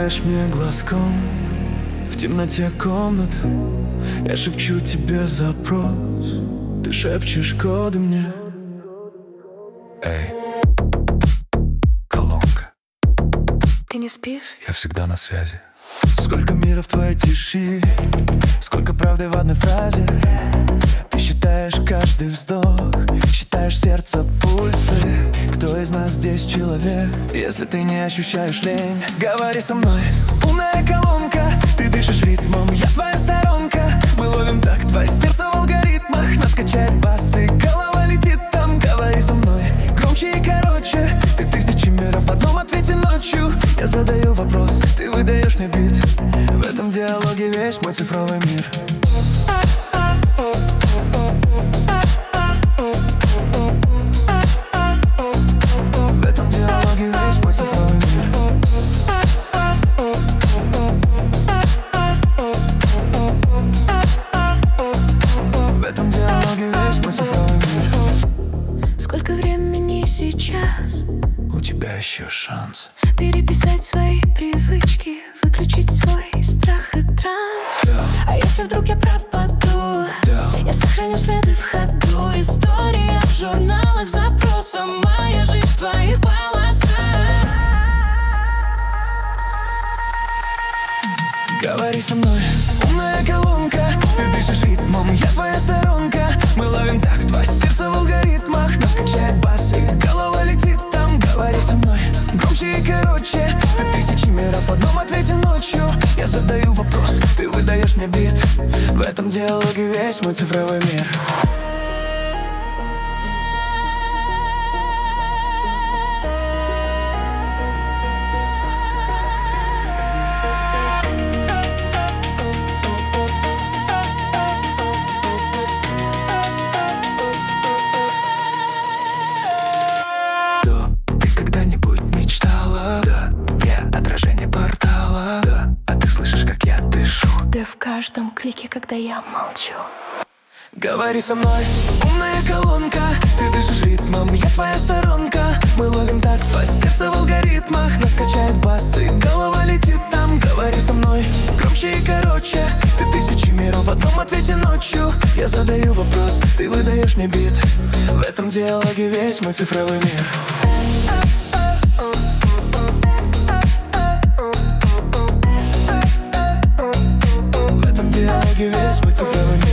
мигаешь мне глазком в темноте комнат. Я шепчу тебе запрос, ты шепчешь коды мне. Эй, колонка, ты не спишь? Я всегда на связи. Сколько мира в твоей тиши, сколько правды в одной фразе. Ты считаешь каждый вздох, считаешь сердце пульсы. Кто из нас здесь человек, если ты не ощущаешь лень? Говори со мной, умная колонка, ты дышишь ритмом, я твоя сторонка. Мы ловим такт, твое сердце в алгоритмах. Нас качает бас и голова летит там. Говори со мной, громче и короче. Ты тысячи миров в одном ответе ночью. Я задаю вопрос, ты выдаешь мне бит. В этом диалоге весь мой цифровой мир. В этом диалоге весь мой цифровой мир. В этом диалоге весь мой цифровой мир. Сколько времени сейчас? У тебя еще шанс переписать свои привычки, выключить свой страх и транс. А если вдруг я пропаду, я сохраню следы в ходу. История в журналах, запросом моя жизнь в твоих полосах. Говори со мной, умная колонка, ты дышишь ритмом, я твоя сторонка. Мы ловим такт, твое сердце в алгоритмах. Нас качает бас и голова летит там. Говори со мной, громче и короче. Ты тысячи миров в одном ответе ночью. Я задаю вопрос, ты выдаешь мне бит. В этом диалоге весь мой цифровой мир. Ты когда-нибудь мечтала? Да, я отражение портала. Да, а ты слышишь, как я дышу? Да в каждом клике, когда я молчу. Говори со мной, умная колонка, ты дышишь ритмом, я твоя сторонка. Мы ловим такт, твое сердце в алгоритмах. Нас качает бас и голова летит там. Говори со мной, громче и короче. Ты тысячи миров в одном ответе ночью. Я задаю вопрос, ты выдаешь мне бит. В этом диалоге весь мой цифровой мир. В этом диалоге весь мой цифровой мир.